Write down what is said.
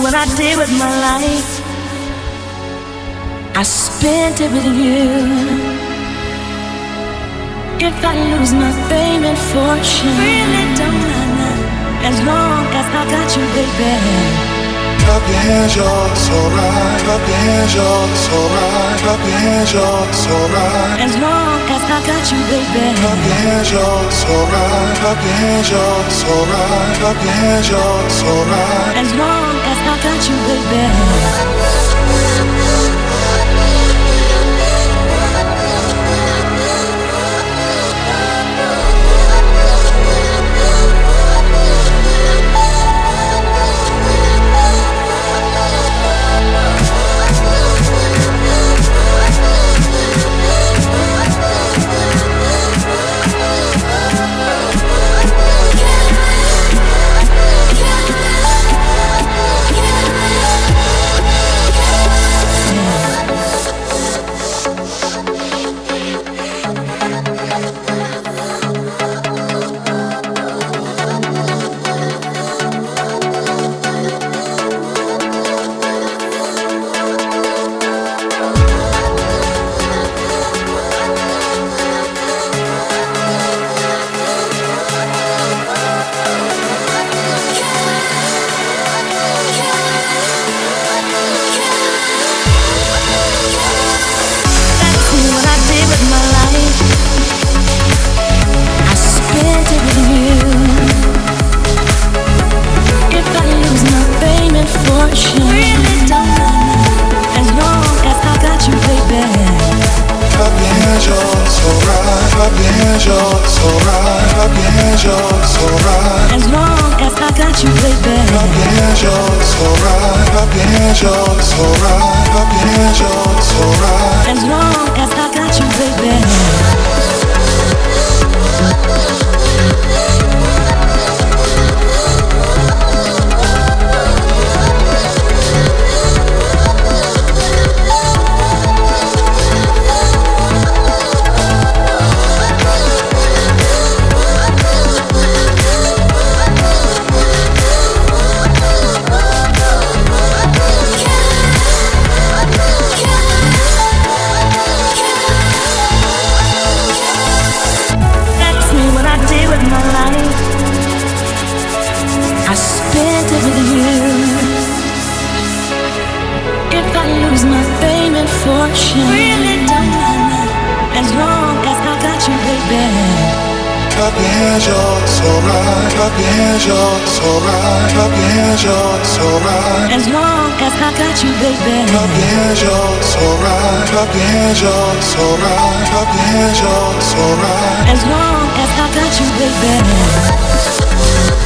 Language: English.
what I did with my life. I spent it with you. If I lose my fame and fortune, really don't matter, as long as I got you, baby. Clap your hands, y'all, it's alright. Clap your hands, y'all, it's alright. Clap your hands, y'all, it's alright. As long as I got you, baby. Clap your hands, y'all, it's alright. Clap your hands, y'all, it's alright. Clap your hands, y'all, it's alright. As long as I got you, baby. Clap your hands, y'all, it's alright. Clap your hands, y'all, it's alright. Clap your hands, y'all, it's alright. As long as I got you, baby. Clap your hands, y'all, it's alright. Clap your hands, y'all, it's alright. Clap your hands, y'all, it's alright. As long as I got you, baby.